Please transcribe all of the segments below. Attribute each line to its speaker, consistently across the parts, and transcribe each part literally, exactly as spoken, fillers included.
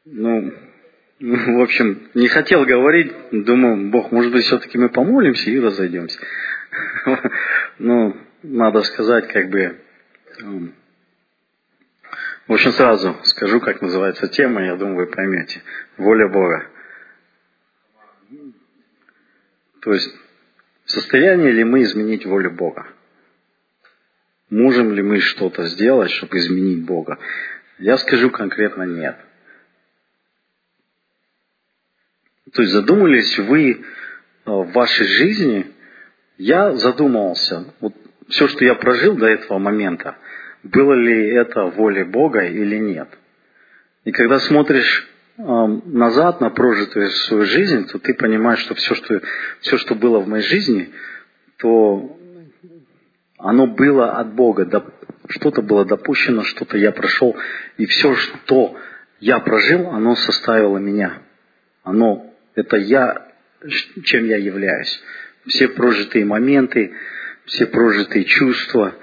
Speaker 1: Ну, в общем, не хотел говорить, думаю, Бог, может быть, все-таки мы помолимся и разойдемся. Ну, надо сказать, как бы... В общем, сразу скажу, как называется тема, я думаю, вы поймете. Воля Бога. То есть, в состоянии ли мы изменить волю Бога? Можем ли мы что-то сделать, чтобы изменить Бога? Я скажу конкретно нет. То есть, задумались вы в вашей жизни? Я задумывался. Вот все, что я прожил до этого момента, было ли это волей Бога или нет? И когда смотришь э, назад на прожитую свою жизнь, то ты понимаешь, что все, что все, что было в моей жизни, то оно было от Бога. Что-то было допущено, что-то я прошел. И все, что я прожил, оно составило меня. Оно, это я, чем я являюсь. Все прожитые моменты, все прожитые чувства,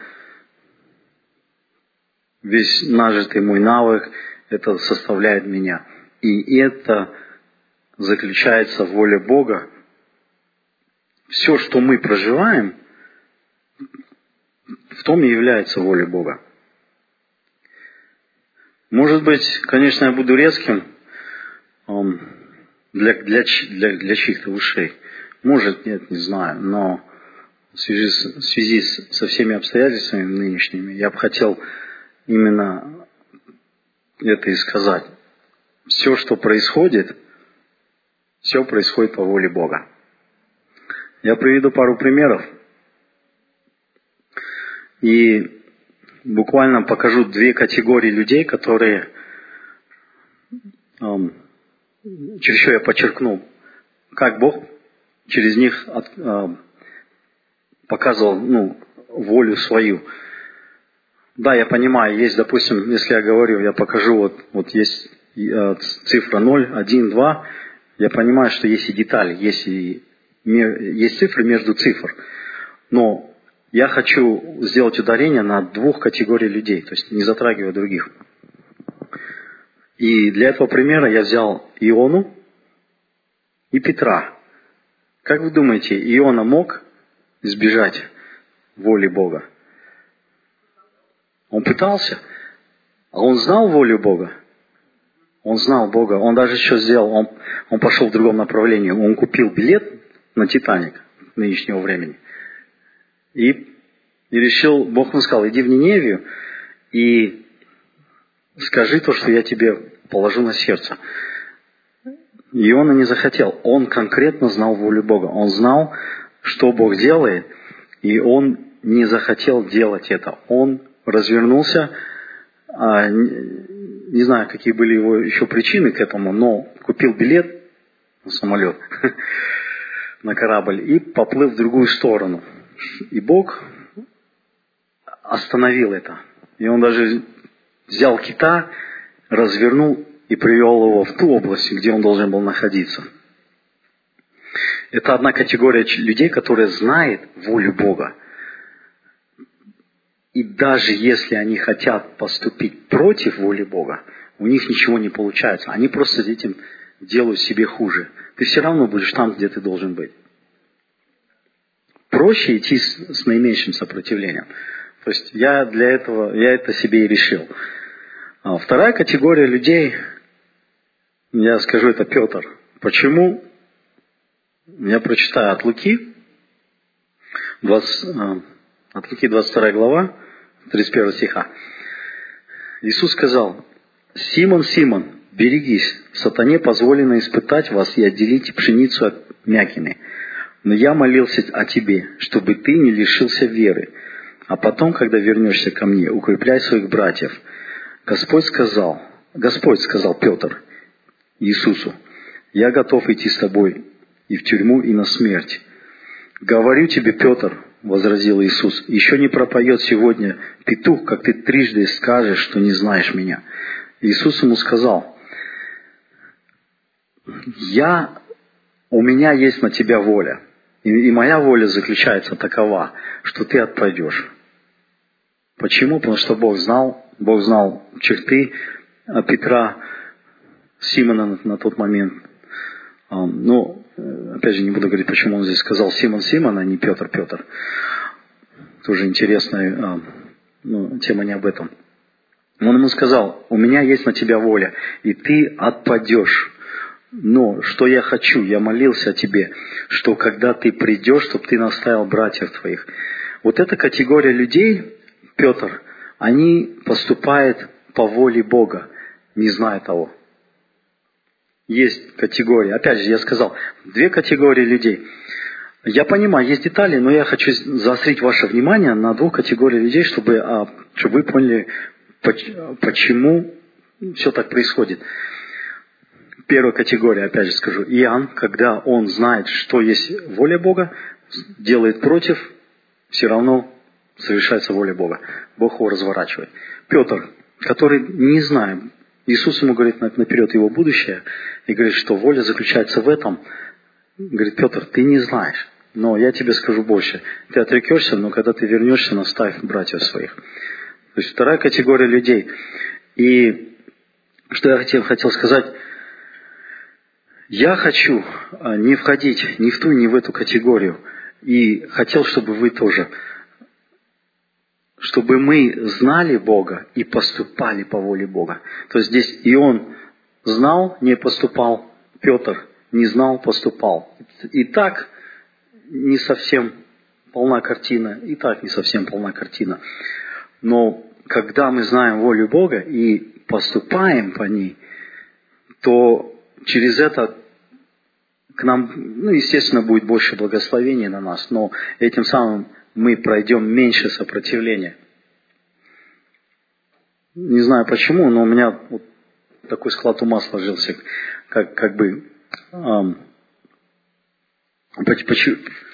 Speaker 1: весь нажитый мой навык, это составляет меня. И это заключается в воле Бога. Все, что мы проживаем, в том и является волей Бога. Может быть, конечно, я буду резким для, для, для, для чьих-то ушей. Может, нет, не знаю. Но в связи, с, в связи с, со всеми обстоятельствами нынешними я бы хотел именно это и сказать. Все, что происходит, все происходит по воле Бога. Я приведу пару примеров. И буквально покажу две категории людей, которые, эм, через что я подчеркну, как Бог через них от, э, показывал ну, волю свою. Да, я понимаю, есть, допустим, если я говорю, я покажу, вот, вот есть э, цифра ноль, один, два, я понимаю, что есть и детали, есть, и, есть цифры между цифр. Но я хочу сделать ударение на двух категорий людей, то есть не затрагивая других. И для этого примера я взял Иону и Петра. Как вы думаете, Иона мог избежать воли Бога? Он пытался, а он знал волю Бога. Он знал Бога. Он даже что сделал? Он, он пошел в другом направлении. Он купил билет на Титаник нынешнего времени. И, и решил, Бог ему сказал, иди в Ниневию и скажи то, что я тебе положу на сердце. И он и не захотел. Он конкретно знал волю Бога. Он знал, что Бог делает, и он не захотел делать это. Он развернулся, а, не, не знаю, какие были его еще причины к этому, но купил билет на самолет, на корабль и поплыл в другую сторону. И Бог остановил это. И он даже взял кита, развернул и привел его в ту область, где он должен был находиться. Это одна категория людей, которая знает волю Бога. И даже если они хотят поступить против воли Бога, у них ничего не получается. Они просто этим делают себе хуже. Ты все равно будешь там, где ты должен быть. Проще идти с, с наименьшим сопротивлением. То есть я для этого, я это себе и решил. А вторая категория людей, я скажу, это Петр. Почему? Я прочитаю от Луки, двадцать, от Луки двадцать вторая глава, тридцать первого стиха. Иисус сказал: «Симон, Симон, берегись, сатане позволено испытать вас и отделить пшеницу от мякины. Но я молился о тебе, чтобы ты не лишился веры. А потом, когда вернешься ко мне, укрепляй своих братьев». Господь сказал, Господь сказал Петр Иисусу: «Я готов идти с тобой и в тюрьму, и на смерть». «Говорю тебе, Петр, — возразил Иисус, — еще не пропоет сегодня петух, как ты трижды скажешь, что не знаешь меня». Иисус ему сказал: «Я, у меня есть на тебя воля, и, и моя воля заключается такова, что ты отпадешь». Почему? Потому что Бог знал, Бог знал черты Петра, Симона на, на тот момент. Ну, опять же, не буду говорить, почему он здесь сказал Симон Симон, а не Петр Петр. Тоже интересная ну, тема не об этом. Он ему сказал: у меня есть на тебя воля, и ты отпадешь. Но что я хочу, я молился о тебе, что когда ты придешь, чтобы ты наставил братьев твоих. Вот эта категория людей, Петр, они поступают по воле Бога, не зная того. Есть категории. Опять же, я сказал, две категории людей. Я понимаю, есть детали, но я хочу заострить ваше внимание на двух категориях людей, чтобы, чтобы вы поняли, почему все так происходит. Первая категория, опять же скажу, Иоанн, когда он знает, что есть воля Бога, делает против, все равно совершается воля Бога. Бог его разворачивает. Петр, который не знает, Иисус ему говорит наперед его будущее, и говорит, что воля заключается в этом. Говорит: Петр, ты не знаешь, но я тебе скажу больше. Ты отрекешься, но когда ты вернешься, наставь братьев своих. То есть вторая категория людей. И что я хотел, хотел сказать, я хочу не входить ни в ту, ни в эту категорию. И хотел, чтобы вы тоже, чтобы мы знали Бога и поступали по воле Бога. То есть здесь и он знал, не поступал, Петр не знал, поступал. И так не совсем полна картина, и так не совсем полна картина. Но когда мы знаем волю Бога и поступаем по ней, то через это к нам, ну, естественно, будет больше благословения на нас, но этим самым мы пройдем меньше сопротивления. Не знаю почему, но у меня вот такой склад ума сложился, как, как бы, эм, почему,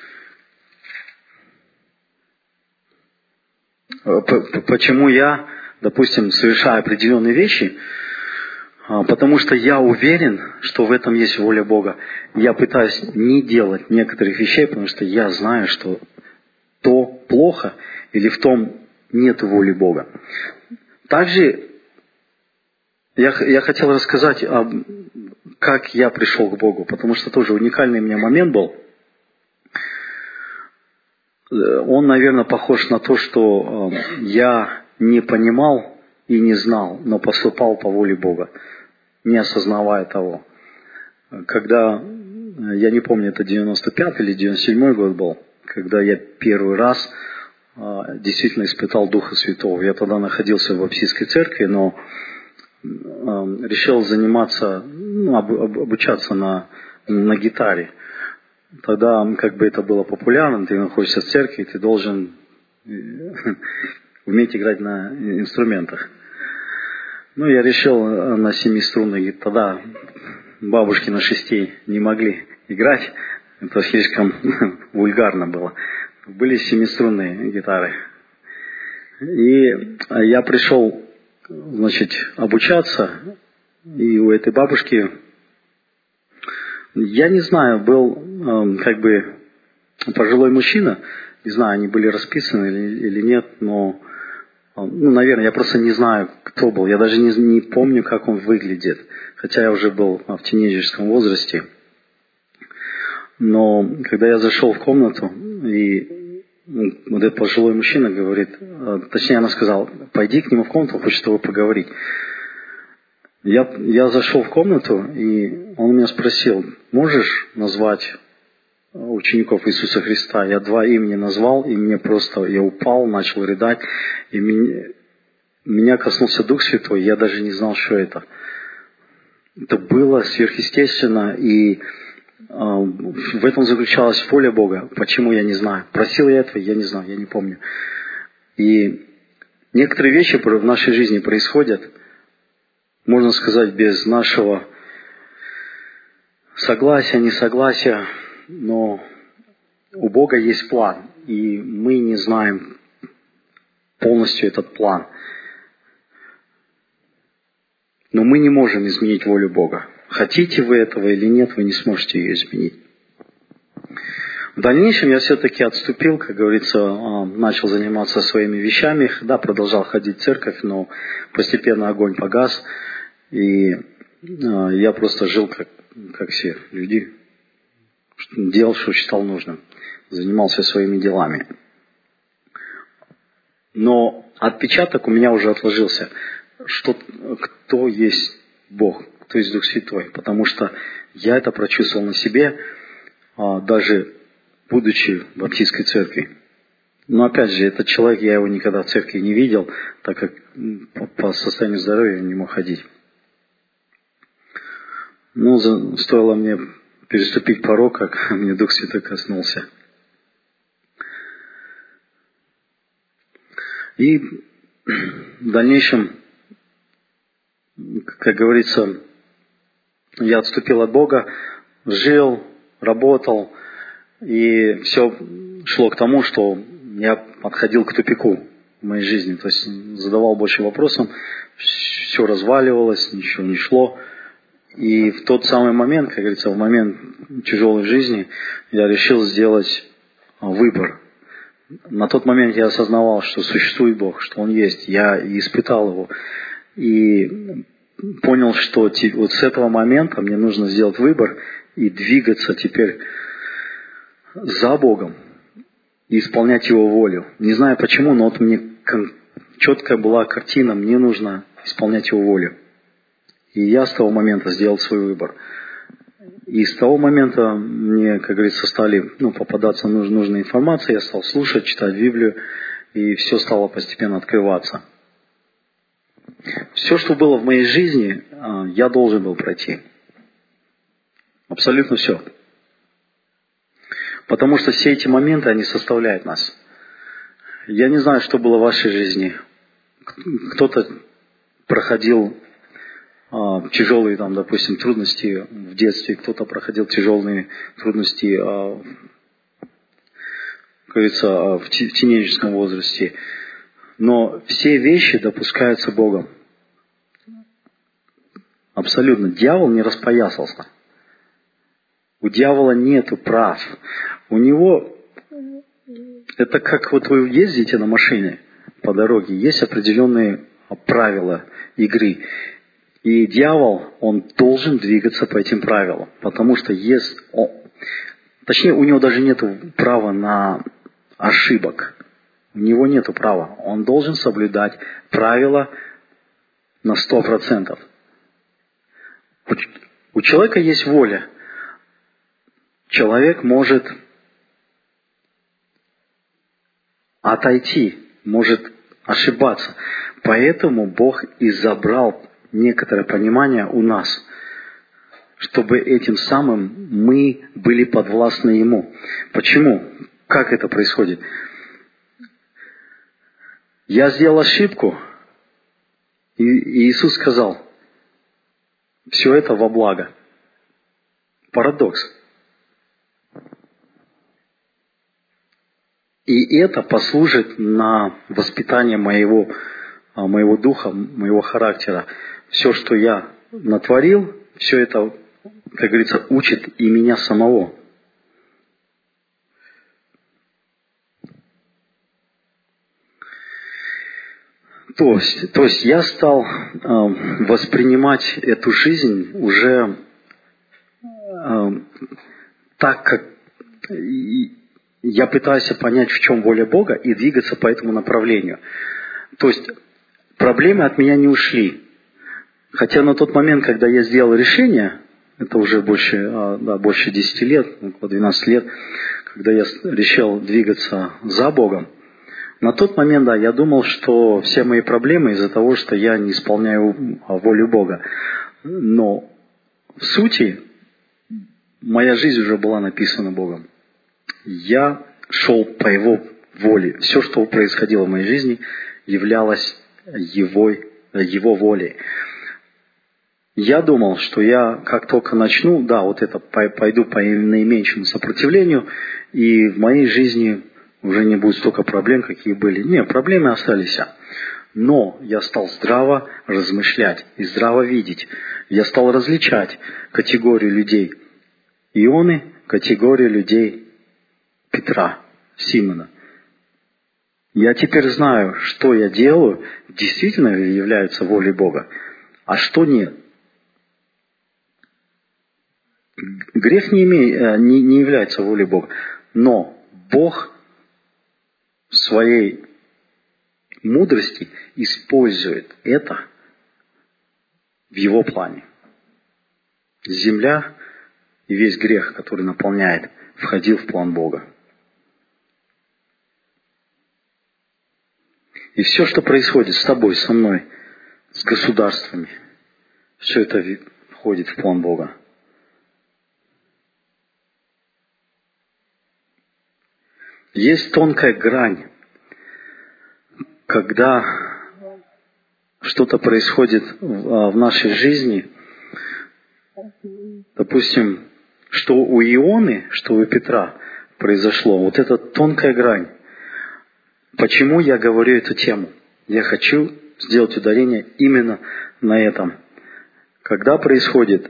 Speaker 1: почему я, допустим, совершаю определенные вещи, потому что я уверен, что в этом есть воля Бога. Я пытаюсь не делать некоторых вещей, потому что я знаю, что то плохо или в том нет воли Бога. Также я, я хотел рассказать, об, как я пришел к Богу, потому что тоже уникальный у меня момент был. Он, наверное, похож на то, что я не понимал и не знал, но поступал по воле Бога, не осознавая того. Когда, я не помню, это девяносто пятый или девяносто седьмой год был, когда я первый раз а, действительно испытал Духа Святого. Я тогда находился в Баптистской церкви, но а, решил заниматься, ну, об, об, обучаться на, на гитаре. Тогда как бы это было популярно, ты находишься в церкви, ты должен уметь играть на инструментах. Ну, я решил на семиструнной, тогда бабушки на шести не могли играть, это слишком вульгарно было. Были семиструнные гитары. И я пришел, значит, обучаться, и у этой бабушки, я не знаю, был как бы пожилой мужчина, не знаю, они были расписаны или, или нет, но, ну, наверное, я просто не знаю, кто был. Я даже не, не помню, как он выглядит, хотя я уже был в тинейджерском возрасте. Но когда я зашел в комнату, и ну, вот этот пожилой мужчина говорит, точнее, она сказала: пойди к нему в комнату, хочет с тобой поговорить. Я, я зашел в комнату, и он меня спросил: можешь назвать учеников Иисуса Христа? Я два имени назвал, и мне просто, я упал, начал рыдать, и меня, меня коснулся Дух Святой, я даже не знал, что это. Это было сверхъестественно, и в этом заключалась воля Бога. Почему, я не знаю. Просил я этого, я не знаю, я не помню. И некоторые вещи в нашей жизни происходят, можно сказать, без нашего согласия, несогласия, но у Бога есть план, и мы не знаем полностью этот план. Но мы не можем изменить волю Бога. Хотите вы этого или нет, вы не сможете ее изменить. В дальнейшем я все-таки отступил, как говорится, начал заниматься своими вещами. Да, продолжал ходить в церковь, но постепенно огонь погас. И я просто жил как, как все люди. Делал, что считал нужным. Занимался своими делами. Но отпечаток у меня уже отложился, что, кто есть Бог, кто есть Дух Святой. Потому что я это прочувствовал на себе, даже будучи в баптистской церкви. Но опять же, этот человек, я его никогда в церкви не видел, так как по состоянию здоровья не мог ходить. Ну, стоило мне переступить порог, как мне Дух Святой коснулся. И в дальнейшем, как говорится, я отступил от Бога, жил, работал, и все шло к тому, что я подходил к тупику в моей жизни. То есть задавал больше вопросов, все разваливалось, ничего не шло. И в тот самый момент, как говорится, в момент тяжелой жизни, я решил сделать выбор. На тот момент я осознавал, что существует Бог, что Он есть. Я испытал Его. И понял, что вот с этого момента мне нужно сделать выбор и двигаться теперь за Богом и исполнять Его волю. Не знаю почему, но вот мне четкая была картина, мне нужно исполнять Его волю. И я с того момента сделал свой выбор. И с того момента мне, как говорится, стали ну, попадаться нуж, нужная информация, я стал слушать, читать Библию, и все стало постепенно открываться. Все, что было в моей жизни, я должен был пройти. Абсолютно все. Потому что все эти моменты, они составляют нас. Я не знаю, что было в вашей жизни. Кто-то проходил а, тяжелые, там, допустим, трудности в детстве, кто-то проходил тяжелые трудности, а, как говорится, в тинейджерском возрасте. Но все вещи допускаются Богом. Абсолютно. Дьявол не распоясался. У дьявола нету прав. У него, это как вот вы ездите на машине по дороге, есть определенные правила игры. И дьявол, он должен двигаться по этим правилам. Потому что есть, он, точнее, у него даже нету права на ошибок. У него нету права. Он должен соблюдать правила на сто процентов. У человека есть воля. Человек может отойти, может ошибаться. Поэтому Бог и забрал некоторое понимание у нас, чтобы этим самым мы были подвластны Ему. Почему? Как это происходит? Я сделал ошибку, и Иисус сказал, все это во благо. Парадокс. И это послужит на воспитание моего, моего духа, моего характера. Все, что я натворил, все это, как говорится, учит и меня самого. То есть, то есть я стал э, воспринимать эту жизнь уже э, так, как я пытаюсь понять, в чем воля Бога, и двигаться по этому направлению. То есть проблемы от меня не ушли. Хотя на тот момент, когда я сделал решение, это уже больше, да, больше десяти лет, около двенадцати лет, когда я решил двигаться за Богом, на тот момент, да, я думал, что все мои проблемы из-за того, что я не исполняю волю Бога. Но в сути, моя жизнь уже была написана Богом. Я шел по Его воле. Все, что происходило в моей жизни, являлось Его, Его волей. Я думал, что я как только начну, да, вот это пойду по наименьшему сопротивлению, и в моей жизни уже не будет столько проблем, какие были. Нет, проблемы остались. Но я стал здраво размышлять и здраво видеть. Я стал различать категорию людей Ионы, категорию людей Петра, Симона. Я теперь знаю, что я делаю, действительно является волей Бога, а что нет. Грех не, имеет, не, не является волей Бога. Но Бог в своей мудрости использует это в Его плане. Земля и весь грех, который наполняет, входил в план Бога. И все, что происходит с тобой, со мной, с государствами, все это входит в план Бога. Есть тонкая грань, когда что-то происходит в нашей жизни, допустим, что у Ионы, что у Петра произошло, вот эта тонкая грань. Почему я говорю эту тему? Я хочу сделать ударение именно на этом. Когда происходит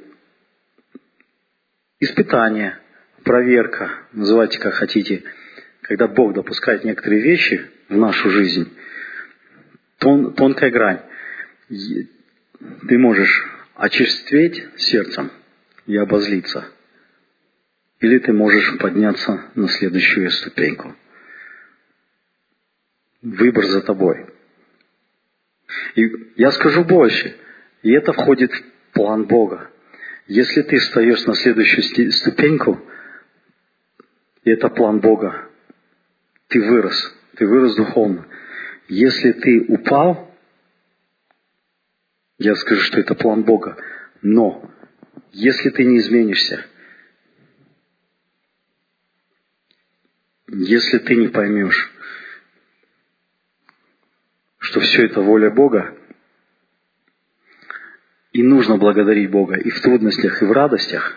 Speaker 1: испытание, проверка, называйте как хотите, когда Бог допускает некоторые вещи в нашу жизнь, тон, тонкая грань. Ты можешь очерстветь сердцем и обозлиться. Или ты можешь подняться на следующую ступеньку. Выбор за тобой. И я скажу больше. И это входит в план Бога. Если ты встаешь на следующую ступеньку, и это план Бога, ты вырос. Ты вырос духовно. Если ты упал, я скажу, что это план Бога. Но если ты не изменишься, если ты не поймешь, что все это воля Бога, и нужно благодарить Бога и в трудностях, и в радостях,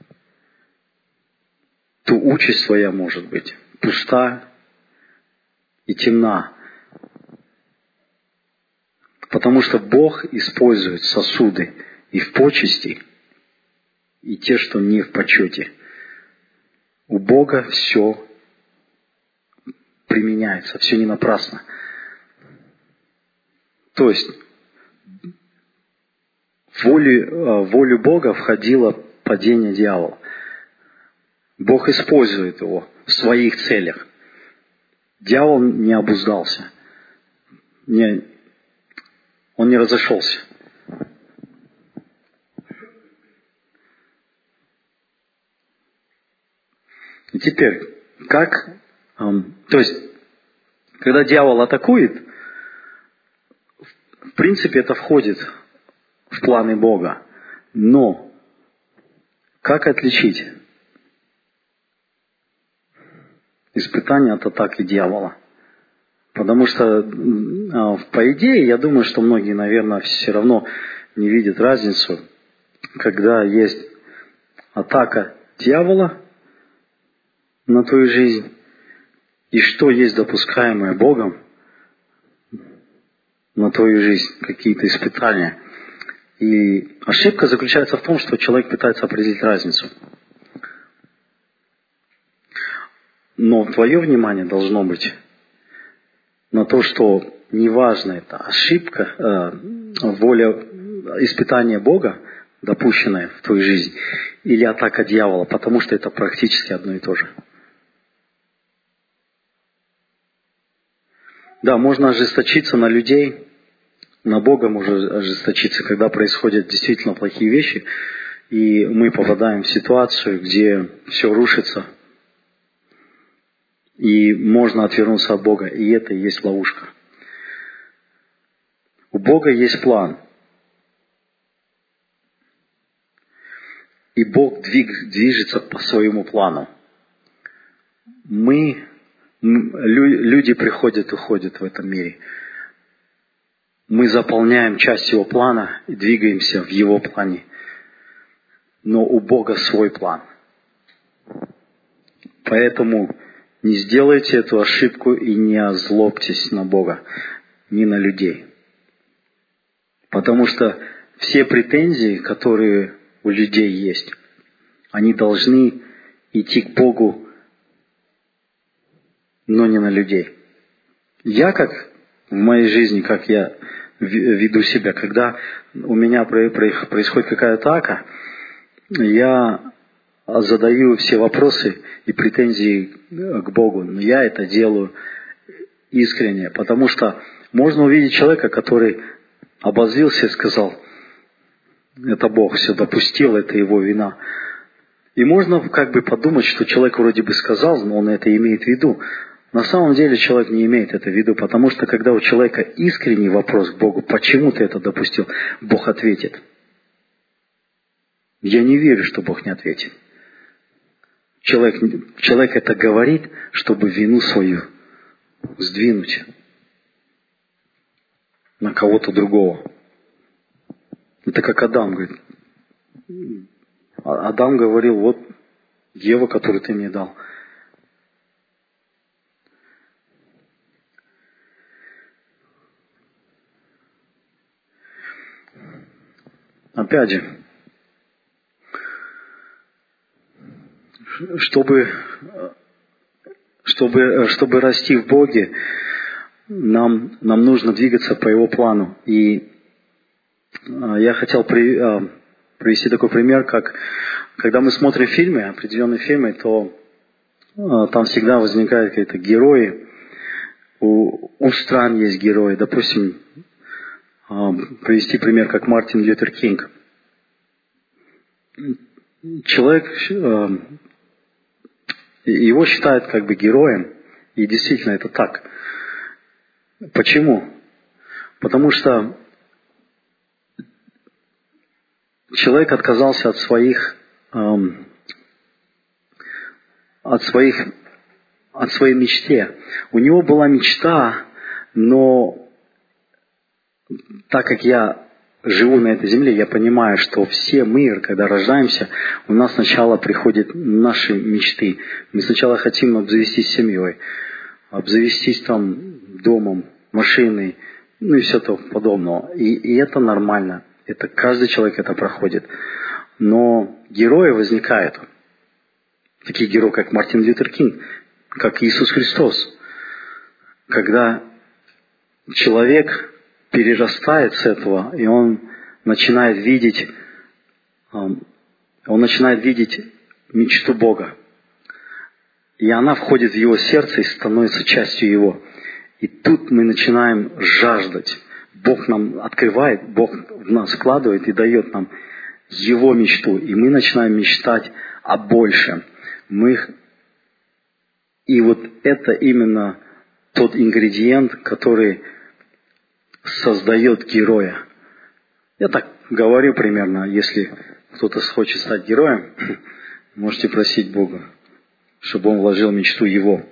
Speaker 1: то участь твоя может быть пуста и темна. Потому что Бог использует сосуды и в почести, и те, что не в почете. У Бога все применяется, все не напрасно. То есть в волю, в волю Бога входило падение дьявола. Бог использует его в своих целях. Дьявол не обуздался. Не, он не разошелся. И теперь, как... Эм, то есть, когда дьявол атакует, в принципе, это входит в планы Бога. Но как отличить испытание от атаки дьявола? Потому что, по идее, я думаю, что многие, наверное, все равно не видят разницу, когда есть атака дьявола на твою жизнь, и что есть допускаемое Богом на твою жизнь, какие-то испытания. И ошибка заключается в том, что человек пытается определить разницу. Но твое внимание должно быть на то, что неважно, это ошибка, э, воля, испытание Бога, допущенное в твою жизнь, или атака дьявола, потому что это практически одно и то же. Да, можно ожесточиться на людей, на Бога можно ожесточиться, когда происходят действительно плохие вещи, и мы попадаем в ситуацию, где все рушится, и можно отвернуться от Бога, и это и есть ловушка. У Бога есть план. И Бог двиг, движется по своему плану. Мы, люди приходят, уходят в этом мире. Мы заполняем часть Его плана и двигаемся в Его плане. Но у Бога свой план. Поэтому не сделайте эту ошибку и не озлобьтесь на Бога, ни на людей. Потому что все претензии, которые у людей есть, они должны идти к Богу, но не на людей. Я как в моей жизни, как я веду себя, когда у меня происходит какая-то атака, я задаю все вопросы и претензии к Богу, но я это делаю искренне, потому что можно увидеть человека, который обозлился и сказал, это Бог все допустил, это его вина. И можно как бы подумать, что человек вроде бы сказал, но он это имеет в виду. На самом деле человек не имеет это в виду, потому что когда у человека искренний вопрос к Богу, почему ты это допустил, Бог ответит. Я не верю, что Бог не ответит. Человек, человек это говорит, чтобы вину свою сдвинуть на кого-то другого. Это как Адам говорит. Адам говорил, вот Ева, которую ты мне дал. Опять же, чтобы, чтобы, чтобы расти в Боге, нам, нам нужно двигаться по Его плану. И я хотел при, привести такой пример, как когда мы смотрим фильмы, определенные фильмы, то там всегда возникают какие-то герои. У, у стран есть герои. Допустим, привести пример, как Мартин Лютер Кинг. Человек, его считают как бы героем, и действительно это так. Почему? Потому что человек отказался от своих, эм, от своих, от своей мечте. У него была мечта, но так как я живу на этой земле, я понимаю, что все мы, когда рождаемся, у нас сначала приходят наши мечты. Мы сначала хотим обзавестись семьей, обзавестись там домом, машиной, ну и все то подобного. И, и это нормально. Это каждый человек это проходит. Но герои возникают. Такие герои, как Мартин Лютер Кинг, как Иисус Христос. Когда человек перерастает с этого, и он начинает видеть, он начинает видеть мечту Бога. И она входит в его сердце и становится частью его. И тут мы начинаем жаждать. Бог нам открывает, Бог в нас вкладывает и дает нам Его мечту. И мы начинаем мечтать о большем. Мы... И вот это именно тот ингредиент, который создает героя. Я так говорю примерно, если кто-то хочет стать героем, можете просить Бога, чтобы Он вложил мечту Его.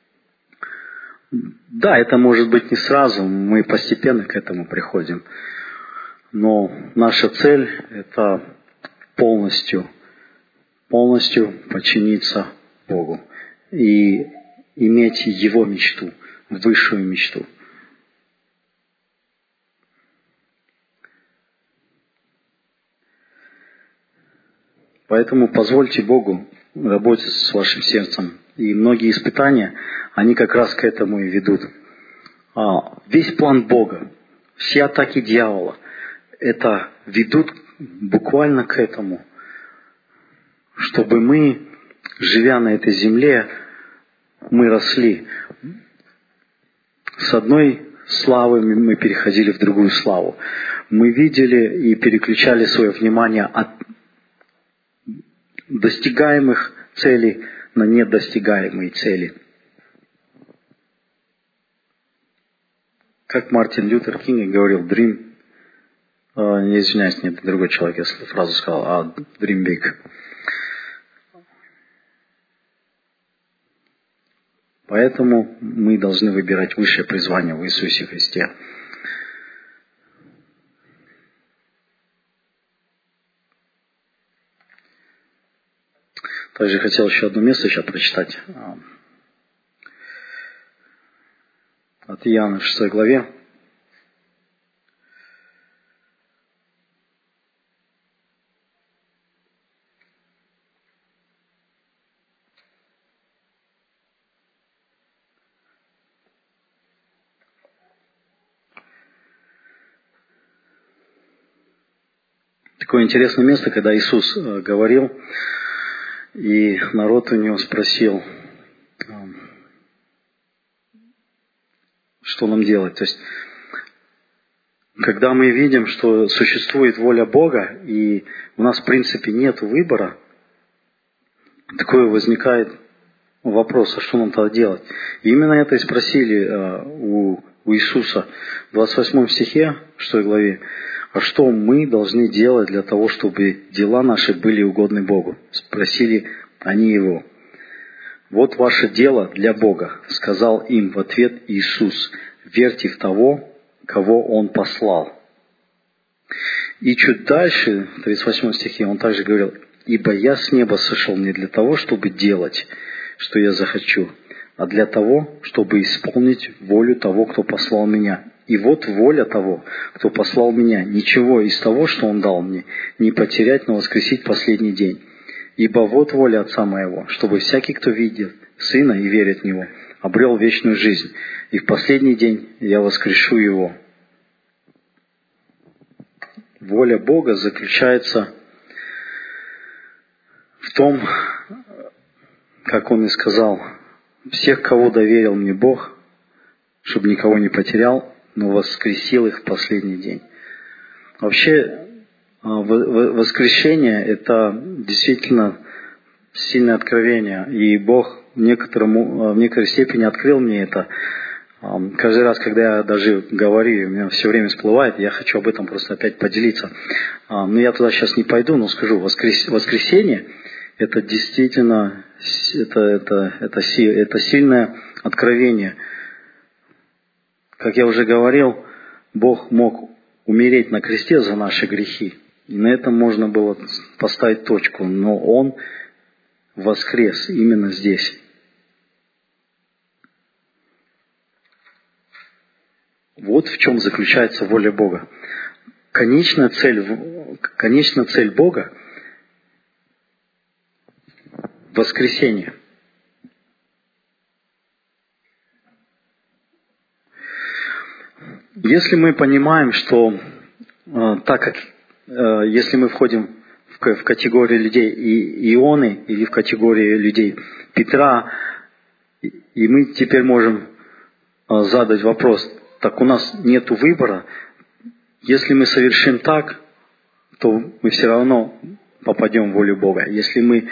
Speaker 1: Да, это может быть не сразу, мы постепенно к этому приходим. Но наша цель – это полностью, полностью подчиниться Богу и иметь Его мечту, высшую мечту. Поэтому позвольте Богу работать с вашим сердцем. И многие испытания, они как раз к этому и ведут. А весь план Бога, все атаки дьявола, это ведут буквально к этому. Чтобы мы, живя на этой земле, мы росли. С одной славы мы переходили в другую славу. Мы видели и переключали свое внимание от достигаемых целей на недостигаемые цели. Как Мартин Лютер Кинг говорил, dream, э, не извиняюсь, нет, другой человек, я фразу сказал, а dream big. Поэтому мы должны выбирать высшее призвание в Иисусе Христе. Также хотел еще одно место сейчас прочитать. От Иоанна в шестой главе. Такое интересное место, когда Иисус говорил, И народ у него спросил, что нам делать. То есть, когда мы видим, что существует воля Бога, и у нас в принципе нет выбора, такое возникает вопрос, а что нам тогда делать? И именно это и спросили uh, у, у Иисуса в двадцать восьмом стихе, шестой главе. А что мы должны делать для того, чтобы дела наши были угодны Богу? Спросили они его. Вот ваше дело для Бога, сказал им в ответ Иисус. Верьте в того, кого Он послал. И чуть дальше, в тридцать восьмом стихе, Он также говорил, ибо я с неба сошел не для того, чтобы делать, что я захочу, а для того, чтобы исполнить волю того, кто послал меня. И вот воля того, кто послал меня, ничего из того, что Он дал мне, не потерять, но воскресить последний день. Ибо вот воля Отца моего, чтобы всякий, кто видит Сына и верит в Него, обрел вечную жизнь, и в последний день я воскрешу его. Воля Бога заключается в том, как Он и сказал, всех, кого доверил мне Бог, чтобы никого не потерял, но воскресил их в последний день. Вообще, воскрешение – это действительно сильное откровение, и Бог в, некотором, в некоторой степени открыл мне это. Каждый раз, когда я даже говорю, у меня все время всплывает, я хочу об этом просто опять поделиться. Но я туда сейчас не пойду, но скажу, воскрес, воскресение – это действительно это, это, это, это сильное откровение. Как я уже говорил, Бог мог умереть на кресте за наши грехи. И на этом можно было поставить точку. Но Он воскрес именно здесь. Вот в чем заключается воля Бога. Конечная цель, конечная цель Бога – воскресение. Если мы понимаем, что э, так как э, если мы входим в, в категорию людей и, Ионы или в категорию людей Петра, и, и мы теперь можем э, задать вопрос, так у нас нет выбора. Если мы совершим так, то мы все равно попадем в волю Бога. Если мы,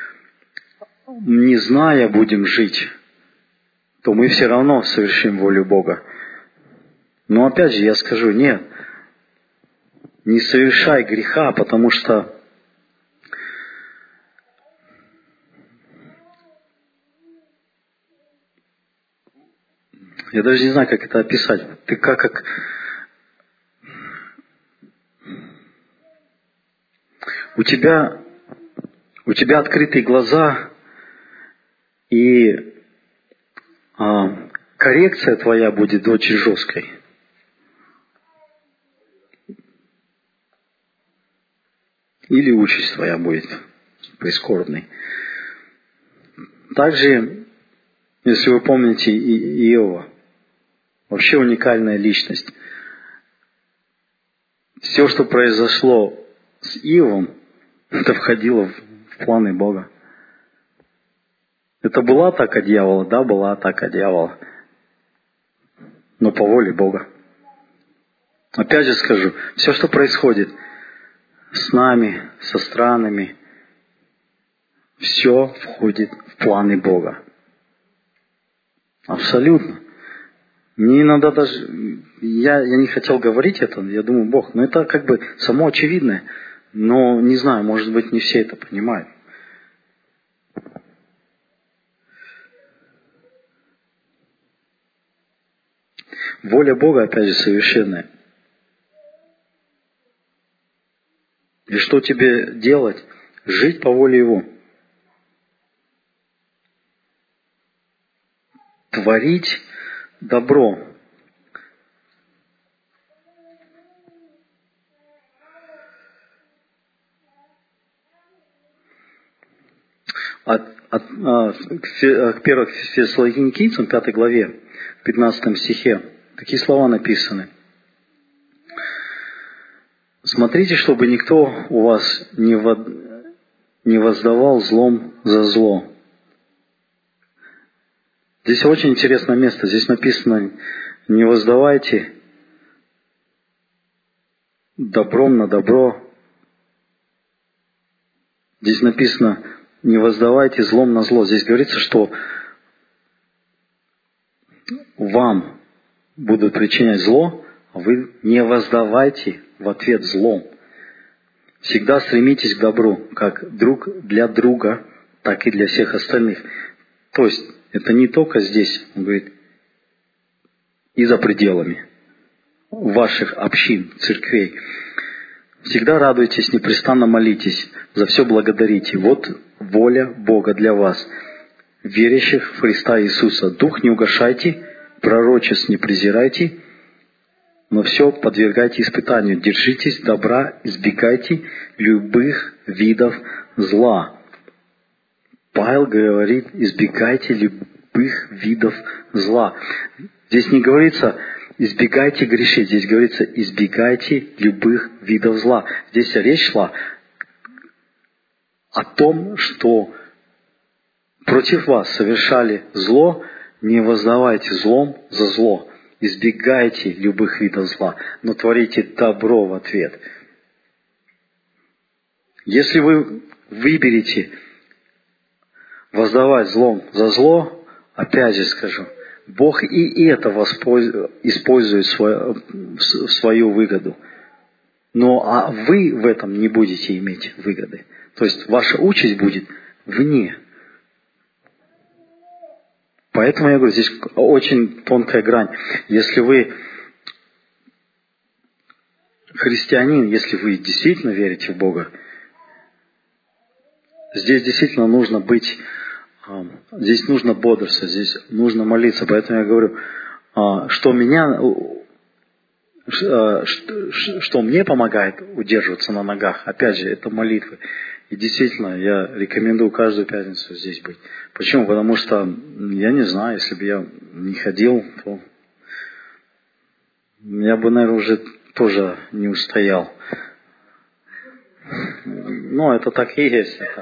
Speaker 1: не зная, будем жить, то мы все равно совершим волю Бога. Но опять же я скажу, нет, не совершай греха, потому что я даже не знаю, как это описать. Ты как, как у тебя, у тебя открытые глаза, и а, коррекция твоя будет очень жесткой. Или участь твоя будет прискорбной. Также, если вы помните И- Иова, вообще уникальная личность. Все, что произошло с Иовом, это входило в планы Бога. Это была атака дьявола? Да, была атака дьявола. Но по воле Бога. Опять же скажу, все, что происходит с нами, со странами, все входит в планы Бога. Абсолютно. Мне иногда даже... Я, я не хотел говорить это, я думаю, Бог, но это как бы само очевидное. Но не знаю, может быть, не все это понимают. Воля Бога, опять же, совершенная. И что тебе делать? Жить по воле Его. Творить добро. От, от, а, к первым Фессалоникийцам, пятой главе, в пятнадцатом стихе, такие слова написаны. Смотрите, чтобы никто у вас не, вод... не воздавал злом за зло. Здесь очень интересное место. Здесь написано: не воздавайте добром на добро. Здесь написано: не воздавайте злом на зло. Здесь говорится, что вам будут причинять зло, а вы не воздавайте в ответ злом. Всегда стремитесь к добру, как друг для друга, так и для всех остальных. То есть, это не только здесь, он говорит, и за пределами ваших общин, церквей. Всегда радуйтесь, непрестанно молитесь, за все благодарите. Вот воля Бога для вас, верящих в Христа Иисуса. Дух не угашайте, пророчеств не презирайте, но все подвергайте испытанию. Держитесь добра, избегайте любых видов зла. Павел говорит: избегайте любых видов зла. Здесь не говорится: избегайте грешить. Здесь говорится: избегайте любых видов зла. Здесь речь шла о том, что против вас совершали зло, не воздавайте злом за зло. Избегайте любых видов зла, но творите добро в ответ. Если вы выберете воздавать злом за зло, опять же скажу, Бог и это использует в свою выгоду. Но а вы в этом не будете иметь выгоды. То есть ваша участь будет вне. Поэтому я говорю, здесь очень тонкая грань. Если вы христианин, если вы действительно верите в Бога, здесь действительно нужно быть, здесь нужно бодрствовать, здесь нужно молиться. Поэтому я говорю, что меня, что мне помогает удерживаться на ногах, опять же, это молитвы. И действительно, я рекомендую каждую пятницу здесь быть. Почему? Потому что, я не знаю, если бы я не ходил, то я бы, наверное, уже тоже не устоял. Но это так и есть. Это...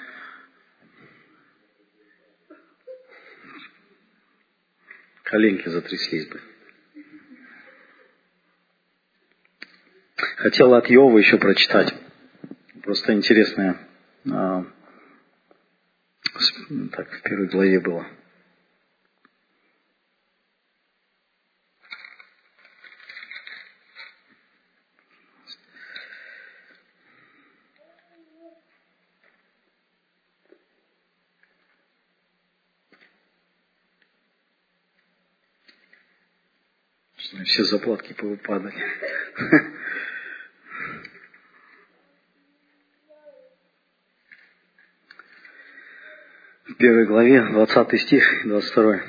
Speaker 1: Коленки затряслись бы. Хотел от Иова еще прочитать. Просто интересное. А, так, в первой главе было. Все заплатки повыпадали. В первой главе, двадцатый стих, двадцать второй.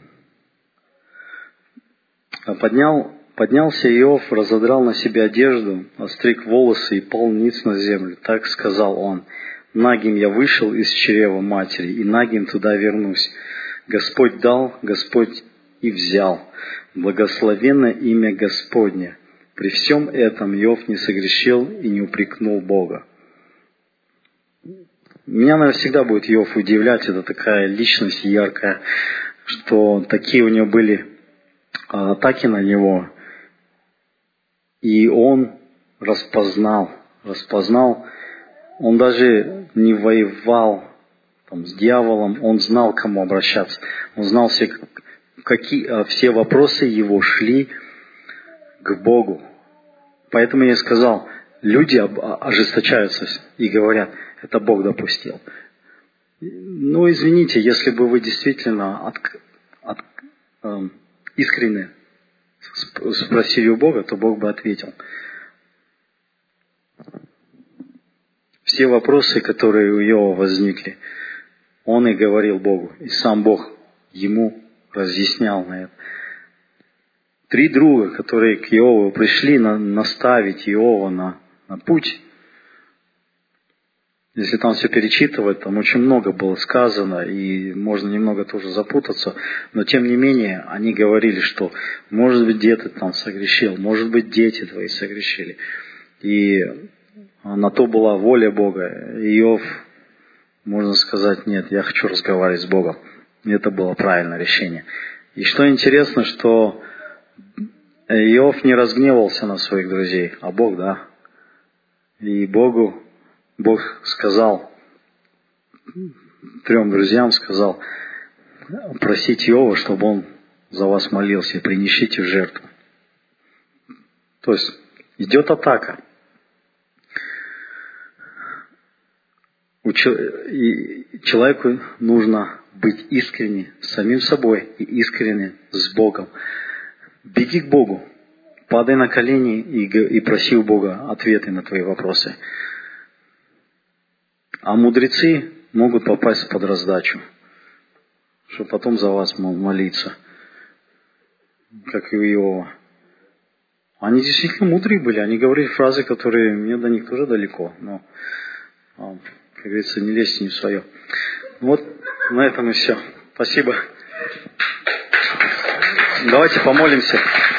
Speaker 1: Поднял, поднялся Иов, разодрал на себе одежду, остриг волосы и пал ниц на землю. Так сказал он: нагим я вышел из чрева матери, и нагим туда вернусь. Господь дал, Господь и взял. Благословенно имя Господне. При всем этом Иов не согрешил и не упрекнул Бога. Меня, наверное, всегда будет Иов удивлять. Это такая личность яркая, что такие у него были атаки на него. И он распознал, распознал. Он даже не воевал там, с дьяволом, он знал, к кому обращаться. Он знал все, какие, все вопросы его шли к Богу. Поэтому я сказал, люди ожесточаются и говорят: это Бог допустил. Ну, извините, если бы вы действительно от, от, э, искренне спросили у Бога, то Бог бы ответил. Все вопросы, которые у Иова возникли, он и говорил Богу. И сам Бог ему разъяснял на это. Три друга, которые к Иову пришли на, наставить Иова на, на путь. Если там все перечитывать, там очень много было сказано, и можно немного тоже запутаться. Но тем не менее, они говорили, что может быть, где ты там согрешил, может быть, дети твои согрешили. И на то была воля Бога. Иов можно сказать, нет, я хочу разговаривать с Богом. И это было правильное решение. И что интересно, что Иов не разгневался на своих друзей, а Бог, да. И Богу, Бог сказал, трем друзьям сказал, просите Иова, чтобы он за вас молился, и принесите в жертву. То есть идет атака. И человеку нужно быть искренне с самим собой и искренне с Богом. Беги к Богу, падай на колени и, и проси у Бога ответы на твои вопросы. А мудрецы могут попасть под раздачу, чтобы потом за вас молиться, как и у Иова. Они действительно мудрые были, они говорили фразы, которые мне до них тоже далеко, но, как говорится, не лезьте не в свое. Вот на этом и все. Спасибо. Давайте помолимся.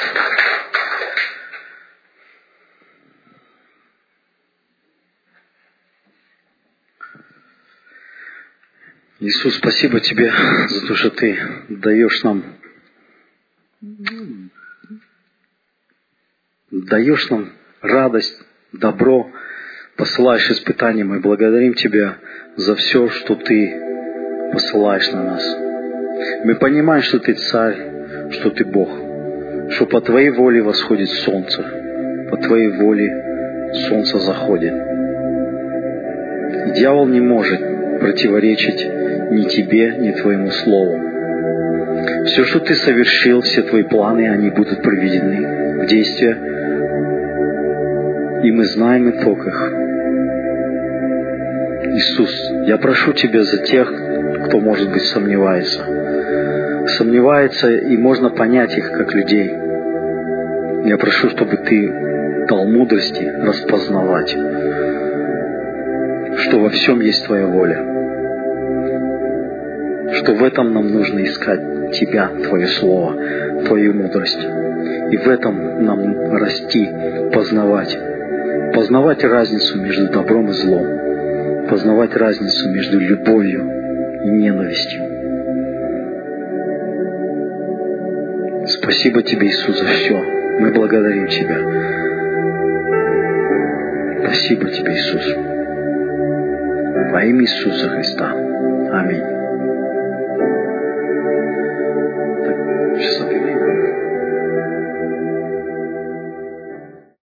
Speaker 1: Иисус, спасибо Тебе за то, что Ты даешь нам, даешь нам радость, добро, посылаешь испытания. Мы благодарим Тебя за все, что Ты посылаешь на нас. Мы понимаем, что Ты Царь, что Ты Бог, что по Твоей воле восходит солнце, по Твоей воле солнце заходит. И дьявол не может противоречить ни Тебе, ни Твоему Слову. Все, что Ты совершил, все Твои планы, они будут приведены в действие, и мы знаем итог их. Иисус, я прошу Тебя за тех, кто, может быть, сомневается. Сомневается, и можно понять их, как людей. Я прошу, чтобы Ты дал мудрости распознавать, что во всем есть Твоя воля. Что в этом нам нужно искать Тебя, Твое Слово, Твою мудрость. И в этом нам расти, познавать. Познавать разницу между добром и злом. Познавать разницу между любовью и ненавистью. Спасибо Тебе, Иисус, за все. Мы благодарим Тебя. Спасибо Тебе, Иисус. Во имя Иисуса Христа. Аминь.